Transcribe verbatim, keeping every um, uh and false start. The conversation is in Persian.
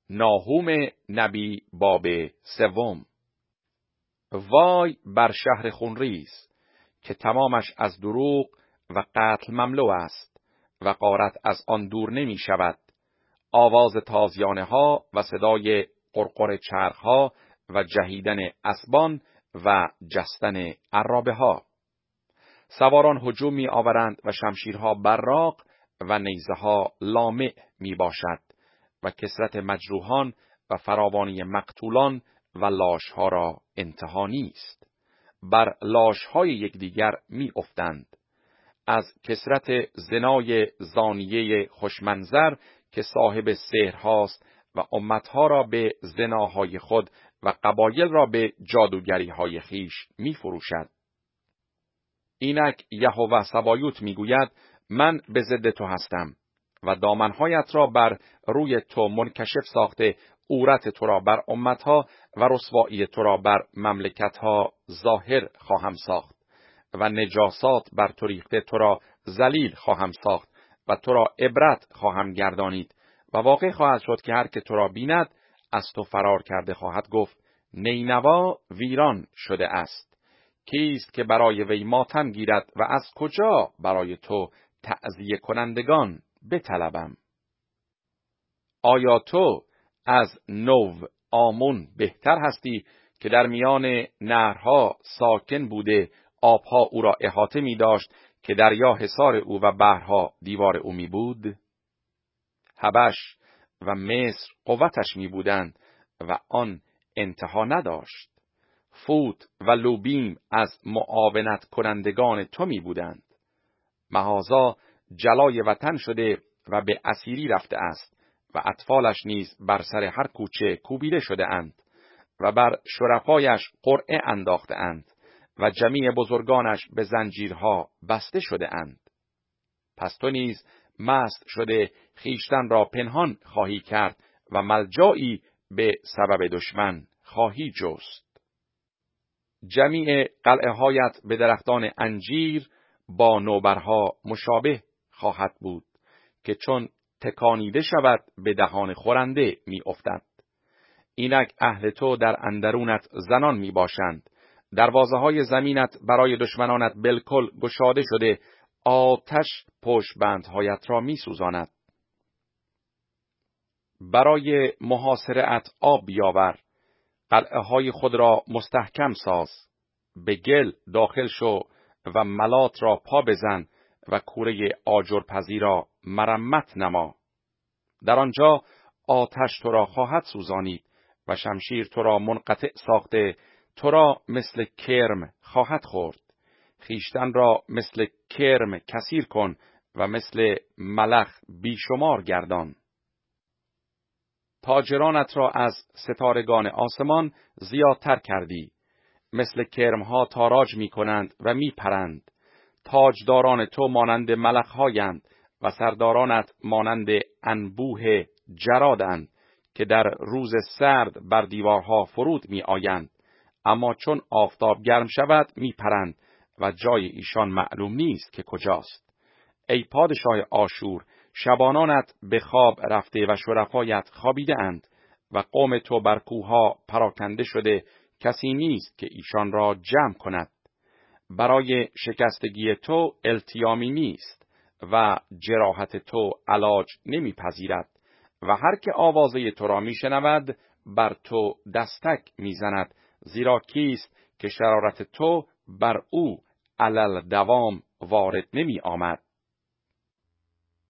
ناهوم نبی باب سوم. وای بر شهر خونریز که تمامش از دروغ و قتل مملو است و غارت از آن دور نمی شود. آواز تازیانه ها و صدای قرقر چرخ ها و جهیدن اسبان و جستن عرابه ها. سواران هجوم می آورند و شمشیرها براق و نیزه ها لامع می باشد و کثرت مجروحان و فراوانی مقتولان و لاش ها را انتها نیست. بر لاش های یکدیگر می افتند. از کثرت زنای زانیه خوشمنظر که صاحب سحر هاست و امتها را به زناهای خود و قبایل را به جادوگری های خیش می فروشد. اینک یهوه سبایوت می گوید من به ضد تو هستم و دامنهایت را بر روی تو منکشف ساخته، عورت تو را بر امتها و رسوایی تو را بر مملکتها ظاهر خواهم ساخت و نجاسات بر تو ریخته تو را ذلیل خواهم ساخت و تو را عبرت خواهم گردانید و واقع خواهد شد که هر که تو را بیند از تو فرار کرده خواهد گفت نینوا ویران شده است. کیست که برای وی ماتم گیرد و از کجا برای تو تعزیه کنندگان بطلبم؟ آیا تو از نو آمون بهتر هستی که در میان نهرها ساکن بوده، آبها او را احاطه می داشت که دریا حصار او و بحرها دیوار او می بود؟ حبش و مصر قوتش می بودند و آن انتها نداشت. فوت و لوبیم از معاونت کنندگان تو می بودند. مهازا جلای وطن شده و به اسیری رفته است و اطفالش نیز بر سر هر کوچه کوبیده شده اند و بر شرفایش قرعه انداخته اند و جمیع بزرگانش به زنجیرها بسته شده اند. پس تو نیز مست شده خیشتن را پنهان خواهی کرد و ملجایی به سبب دشمن خواهی جست. جمیع قلعه هایت به درختان انجیر با نوبرها مشابه خواهد بود که چون تکانیده شود به دهان خورنده می افتد. اینک اهل تو در اندرونت زنان می باشند. دروازه های زمینت برای دشمنانت بالکل گشاده شده، آتش پشت بندهایت را می سوزاند. برای محاصره‌ات آب بیاور، قلعه های خود را مستحکم ساز، به گل داخل شو و ملات را پا بزن و کوره آجرپزی را مرمت نما. در آنجا آتش تو را خواهد سوزانید و شمشیر تو را منقطع ساخته، تو را مثل کرم خواهد خورد. خیشتن را مثل کرم کثیر کن و مثل ملخ بیشمار گردان. تاجرانت را از ستارگان آسمان زیادتر کردی. مثل کرمها تاراج می کنند و می پرند. تاجداران تو مانند ملخهایند و سردارانت مانند انبوه جرادند که در روز سرد بر دیوارها فرود می آیند، اما چون آفتاب گرم شود می پرند و جای ایشان معلوم نیست که کجاست. ای پادشاه آشور، شبانانت به خواب رفته و شرفایت خوابیده اند و قوم تو بر کوهها پراکنده شده، کسی نیست که ایشان را جمع کند. برای شکستگی تو التیامی نیست و جراحت تو علاج نمی پذیرد و هر که آوازه تو را می شنود بر تو دستک می زند، زیرا کیست که شرارت تو بر او علل دوام وارد نمی آمد.